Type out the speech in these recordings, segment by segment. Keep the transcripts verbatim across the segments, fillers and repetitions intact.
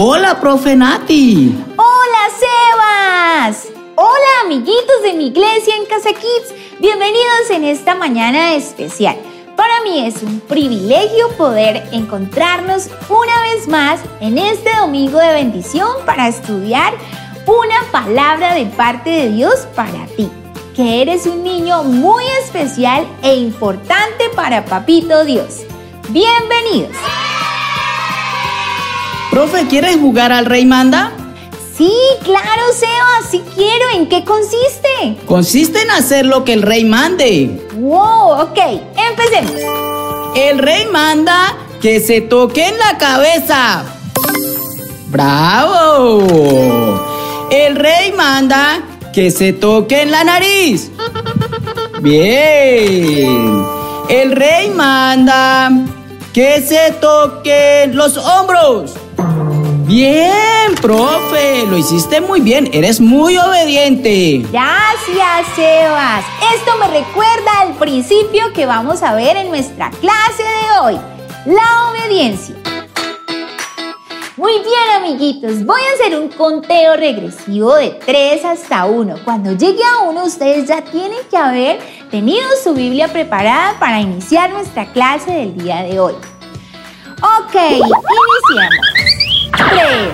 Hola, profe Nati. Hola, Sebas. Hola, amiguitos de mi iglesia en Casa Kids. Bienvenidos en esta mañana especial. Para mí es un privilegio poder encontrarnos una vez más en este domingo de bendición para estudiar una palabra de parte de Dios para ti, que eres un niño muy especial e importante para Papito Dios. Bienvenidos. Profe, ¿quieres jugar al Rey Manda? Sí, claro, Sebas, sí quiero. ¿En qué consiste? Consiste en hacer lo que el rey mande. Wow, ok, empecemos. El rey manda que se toque en la cabeza. ¡Bravo! El rey manda que se toque en la nariz. ¡Bien! El rey manda que se toquen los hombros. Bien, profe, lo hiciste muy bien, eres muy obediente. Gracias, Sebas. Esto me recuerda al principio que vamos a ver en nuestra clase de hoy, la obediencia. Muy bien, amiguitos, voy a hacer un conteo regresivo de tres hasta uno. Cuando llegue a uno, ustedes ya tienen que haber tenido su Biblia preparada para iniciar nuestra clase del día de hoy. Ok, iniciamos. Tres,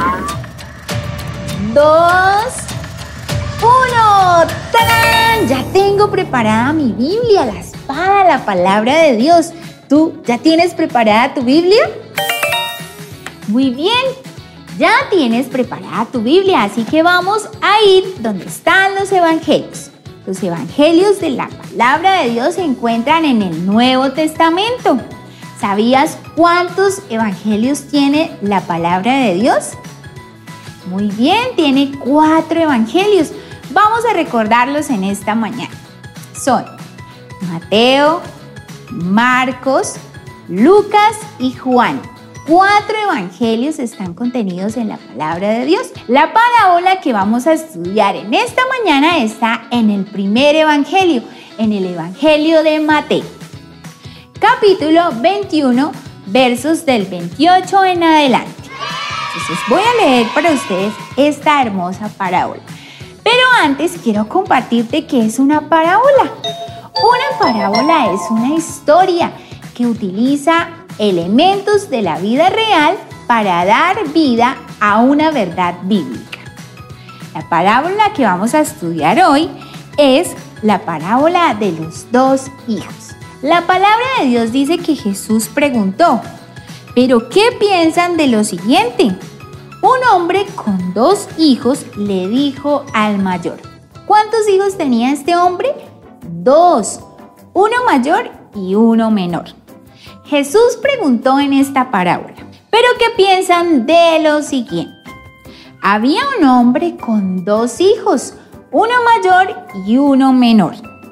dos, uno. ¡Tarán! Ya tengo preparada mi Biblia, la espada, la palabra de Dios. ¿Tú ya tienes preparada tu Biblia? Muy bien, ya tienes preparada tu Biblia, así que vamos a ir donde están los evangelios. Los evangelios de la palabra de Dios se encuentran en el Nuevo Testamento. ¿Sabías cuántos evangelios tiene la palabra de Dios? Muy bien, tiene cuatro evangelios. Vamos a recordarlos en esta mañana. Son Mateo, Marcos, Lucas y Juan. Cuatro evangelios están contenidos en la palabra de Dios. La parábola que vamos a estudiar en esta mañana está en el primer evangelio, en el evangelio de Mateo. Capítulo veintiuno, versos del veintiocho en adelante. Entonces voy a leer para ustedes esta hermosa parábola. Pero antes quiero compartirte qué es una parábola. Una parábola es una historia que utiliza elementos de la vida real para dar vida a una verdad bíblica. La parábola que vamos a estudiar hoy es la parábola de los dos hijos. La palabra de Dios dice que Jesús preguntó, ¿pero qué piensan de lo siguiente? Un hombre con dos hijos le dijo al mayor. ¿Cuántos hijos tenía este hombre? Dos, uno mayor y uno menor. Jesús preguntó en esta parábola, ¿pero qué piensan de lo siguiente? Había un hombre con dos hijos, uno mayor y uno menor.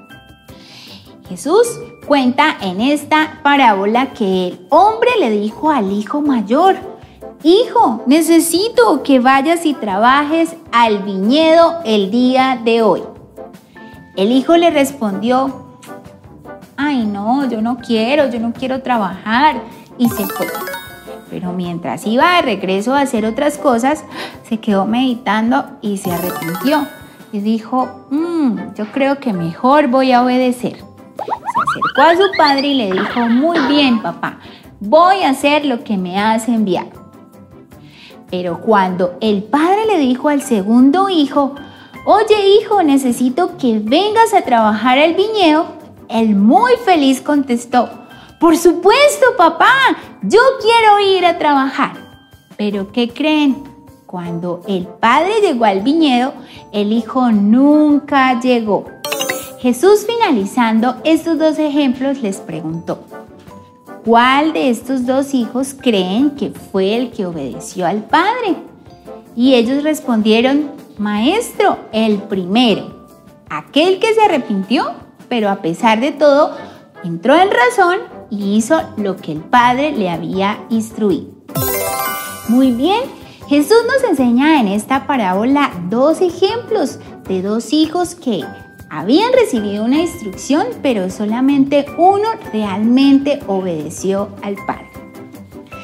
Jesús cuenta en esta parábola que el hombre le dijo al hijo mayor, hijo, necesito que vayas y trabajes al viñedo el día de hoy. El hijo le respondió, ay no, yo no quiero, yo no quiero trabajar, y se fue. Pero mientras iba de regreso a hacer otras cosas, se quedó meditando y se arrepintió. Y dijo, mmm, yo creo que mejor voy a obedecer. Se acercó a su padre y le dijo, muy bien, papá, voy a hacer lo que me has enviado. Pero cuando el padre le dijo al segundo hijo, oye hijo, necesito que vengas a trabajar al viñedo, él muy feliz contestó, por supuesto, papá, yo quiero ir a trabajar. Pero ¿qué creen? Cuando el padre llegó al viñedo, el hijo nunca llegó. Jesús, finalizando estos dos ejemplos, les preguntó, ¿cuál de estos dos hijos creen que fue el que obedeció al padre? Y ellos respondieron, maestro, el primero, aquel que se arrepintió, pero a pesar de todo, entró en razón y hizo lo que el padre le había instruido. Muy bien, Jesús nos enseña en esta parábola dos ejemplos de dos hijos que habían recibido una instrucción, pero solamente uno realmente obedeció al padre.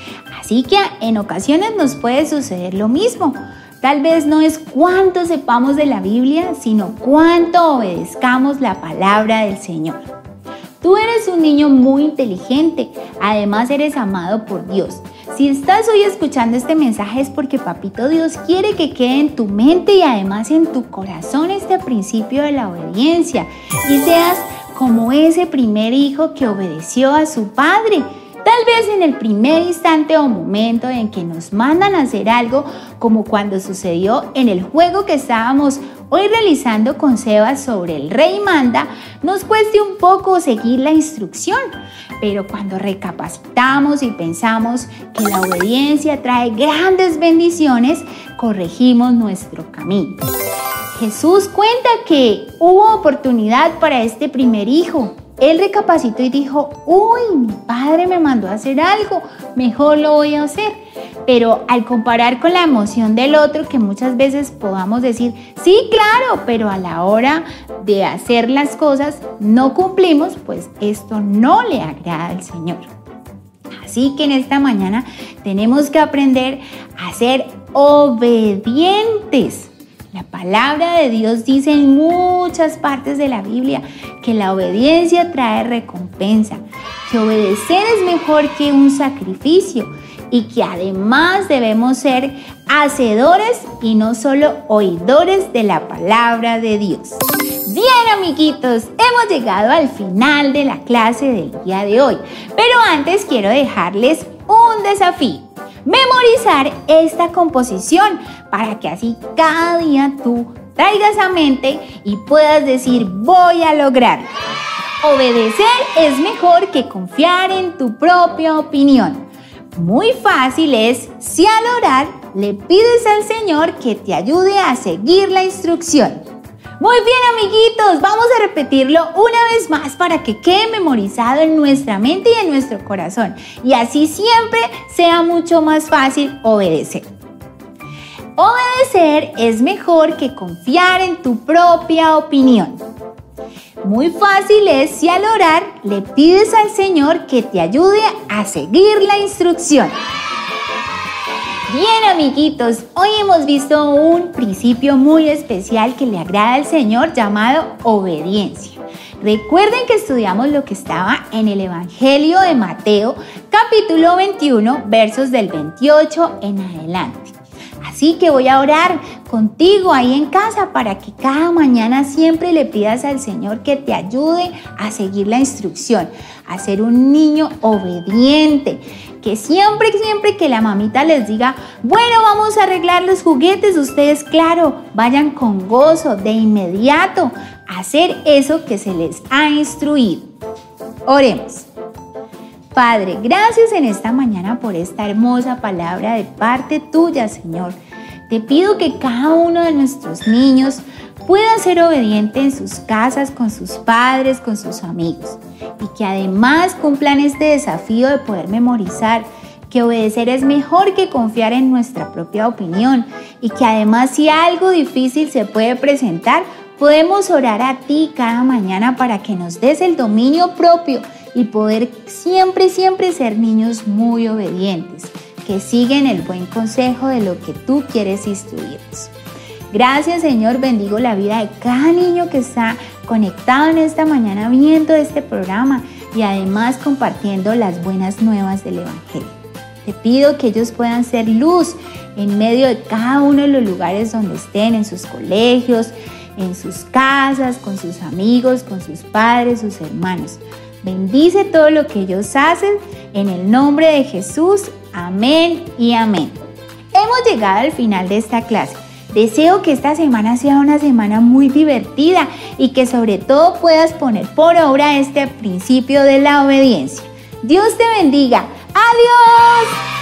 Así que en ocasiones nos puede suceder lo mismo. Tal vez no es cuánto sepamos de la Biblia, sino cuánto obedezcamos la palabra del Señor. Tú eres un niño muy inteligente, además eres amado por Dios. Si estás hoy escuchando este mensaje es porque Papito Dios quiere que quede en tu mente y además en tu corazón este principio de la obediencia y seas como ese primer hijo que obedeció a su padre. Tal vez en el primer instante o momento en que nos mandan a hacer algo, como cuando sucedió en el juego que estábamos hoy realizando con Sebas sobre el Rey Manda, nos cueste un poco seguir la instrucción. Pero cuando recapacitamos y pensamos que la obediencia trae grandes bendiciones, corregimos nuestro camino. Jesús cuenta que hubo oportunidad para este primer hijo. Él recapacitó y dijo, uy, mi padre me mandó a hacer algo, mejor lo voy a hacer. Pero al comparar con la emoción del otro, que muchas veces podamos decir, sí, claro, pero a la hora de hacer las cosas no cumplimos, pues esto no le agrada al Señor. Así que en esta mañana tenemos que aprender a ser obedientes. La palabra de Dios dice en muchas partes de la Biblia que la obediencia trae recompensa, que obedecer es mejor que un sacrificio y que además debemos ser hacedores y no solo oidores de la palabra de Dios. Bien, amiguitos, hemos llegado al final de la clase del día de hoy, pero antes quiero dejarles un desafío. Memorizar esta composición para que así cada día tú traigas a mente y puedas decir voy a lograrlo. Obedecer es mejor que confiar en tu propia opinión. Muy fácil es si al orar le pides al Señor que te ayude a seguir la instrucción. Muy bien, amiguitos, vamos a repetirlo una vez más para que quede memorizado en nuestra mente y en nuestro corazón y así siempre sea mucho más fácil obedecer. Obedecer es mejor que confiar en tu propia opinión. Muy fácil es si al orar le pides al Señor que te ayude a seguir la instrucción. Bien, amiguitos, hoy hemos visto un principio muy especial que le agrada al Señor llamado obediencia. Recuerden que estudiamos lo que estaba en el Evangelio de Mateo, capítulo veintiuno, versos del veintiocho en adelante. Así que voy a orar contigo ahí en casa para que cada mañana siempre le pidas al Señor que te ayude a seguir la instrucción, a ser un niño obediente. Que siempre, siempre que la mamita les diga, bueno, vamos a arreglar los juguetes, ustedes, claro, vayan con gozo de inmediato a hacer eso que se les ha instruido. Oremos. Padre, gracias en esta mañana por esta hermosa palabra de parte tuya, Señor. Te pido que cada uno de nuestros niños pueda ser obediente en sus casas, con sus padres, con sus amigos. Y que además cumplan este desafío de poder memorizar que obedecer es mejor que confiar en nuestra propia opinión. Y que además si algo difícil se puede presentar, podemos orar a ti cada mañana para que nos des el dominio propio y poder siempre, siempre ser niños muy obedientes, que siguen el buen consejo de lo que tú quieres instruirnos. Gracias, Señor, bendigo la vida de cada niño que está conectado en esta mañana viendo este programa y además compartiendo las buenas nuevas del Evangelio. Te pido que ellos puedan ser luz en medio de cada uno de los lugares donde estén, en sus colegios, en sus casas, con sus amigos, con sus padres, sus hermanos. Bendice todo lo que ellos hacen en el nombre de Jesús. Amén y amén. Hemos llegado al final de esta clase. Deseo que esta semana sea una semana muy divertida y que sobre todo puedas poner por obra este principio de la obediencia. Dios te bendiga. ¡Adiós!